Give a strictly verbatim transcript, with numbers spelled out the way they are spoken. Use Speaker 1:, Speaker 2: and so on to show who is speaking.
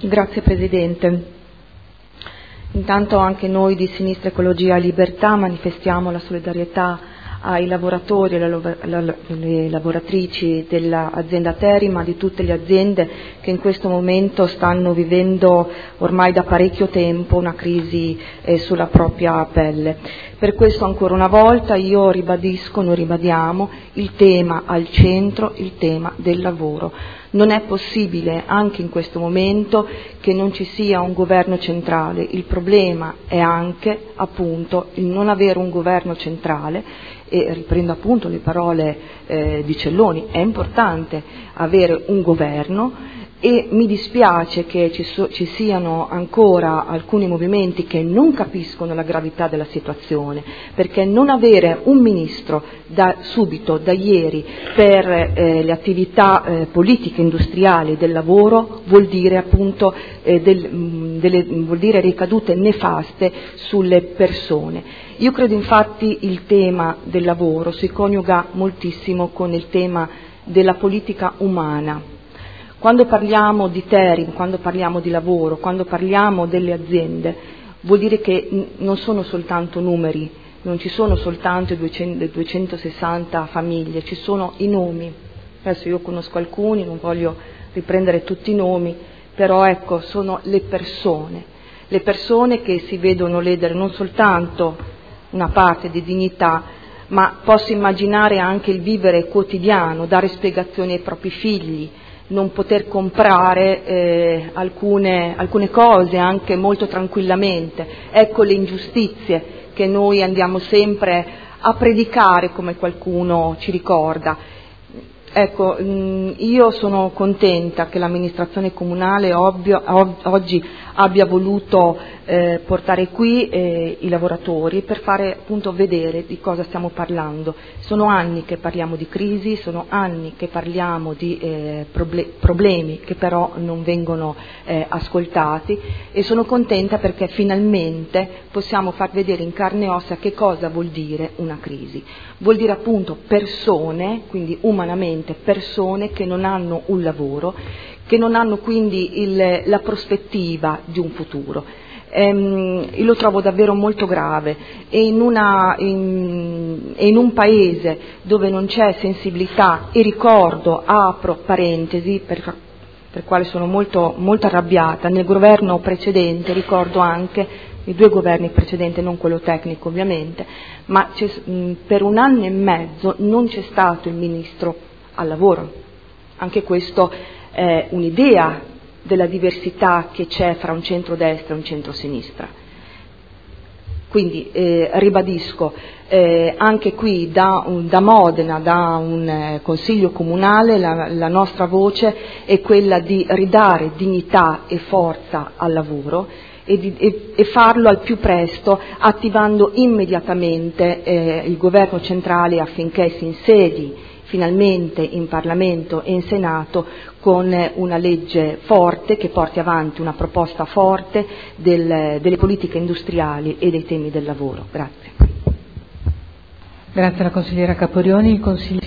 Speaker 1: Grazie Presidente. Intanto anche noi di Sinistra Ecologia e Libertà manifestiamo la solidarietà ai lavoratori e alle lavoratrici dell'azienda Terima, di tutte le aziende che in questo momento stanno vivendo ormai da parecchio tempo una crisi eh, sulla propria pelle. Per questo ancora una volta io ribadisco, noi ribadiamo il tema al centro, il tema del lavoro. Non è possibile anche in questo momento che non ci sia un governo centrale, il problema è anche appunto il non avere un governo centrale e riprendo appunto le parole eh, di Celloni, è importante avere un governo e mi dispiace che ci, so, ci siano ancora alcuni movimenti che non capiscono la gravità della situazione, perché non avere un ministro da subito, da ieri, per eh, le attività eh, politiche, industriali, del lavoro vuol dire appunto eh, del, mh, delle, vuol dire ricadute nefaste sulle persone. Io credo infatti il tema del lavoro si coniuga moltissimo con il tema della politica umana. Quando parliamo di Terim, quando parliamo di lavoro, quando parliamo delle aziende, vuol dire che non sono soltanto numeri, non ci sono soltanto i duecentosessanta famiglie, ci sono i nomi. Adesso io conosco alcuni, non voglio riprendere tutti i nomi, però ecco, sono le persone, le persone che si vedono ledere non soltanto una parte di dignità, ma posso immaginare anche il vivere quotidiano, dare spiegazioni ai propri figli, non poter comprare eh, alcune, alcune cose anche molto tranquillamente. Ecco le ingiustizie che noi andiamo sempre a predicare, come qualcuno ci ricorda. Ecco, mh, io sono contenta che l'amministrazione comunale ovvio, ov- oggi abbia voluto eh, portare qui eh, i lavoratori per fare appunto vedere di cosa stiamo parlando. Sono anni che parliamo di crisi, sono anni che parliamo di eh, proble- problemi che però non vengono eh, ascoltati e sono contenta perché finalmente possiamo far vedere in carne e ossa che cosa vuol dire una crisi. Vuol dire appunto persone, quindi umanamente persone che non hanno un lavoro, che non hanno quindi il, la prospettiva di un futuro. Ehm, io lo trovo davvero molto grave e in, una, in, in un paese dove non c'è sensibilità, e ricordo, apro parentesi, per, per quale sono molto, molto arrabbiata, nel governo precedente, ricordo anche i due governi precedenti, non quello tecnico ovviamente, ma mh, per un anno e mezzo non c'è stato il ministro al lavoro. Anche questo è un'idea della diversità che c'è fra un centro-destra e un centro-sinistra. Quindi eh, ribadisco, eh, anche qui da, un, da Modena, da un eh, consiglio comunale, la, la nostra voce è quella di ridare dignità e forza al lavoro e, di, e, e farlo al più presto, attivando immediatamente eh, il governo centrale affinché si insedi finalmente in Parlamento e in Senato con una legge forte che porti avanti una proposta forte del, delle politiche industriali e dei temi del lavoro. Grazie.
Speaker 2: Grazie alla consigliera Caporioni. Il consigliere